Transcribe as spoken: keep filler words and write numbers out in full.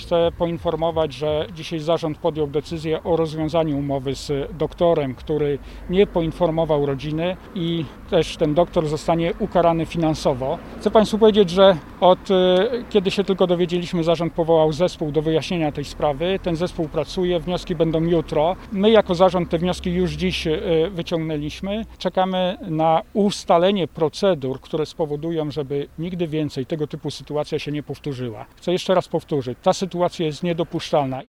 chcę poinformować, że dzisiaj zarząd podjął decyzję o rozwiązaniu umowy z doktorem, który nie poinformował rodziny i też ten doktor zostanie ukarany finansowo. Chcę Państwu powiedzieć, że od kiedy się tylko dowiedzieliśmy, zarząd powołał zespół do wyjaśnienia tej sprawy. Ten zespół pracuje, wnioski będą jutro. My jako zarząd te wnioski już dziś wyciągnęliśmy. Czekamy na ustalenie procedur, które spowodują, żeby nigdy więcej tego typu sytuacja się nie powtórzyła. Chcę jeszcze raz powtórzyć, ta sytuacja jest niedopuszczalna.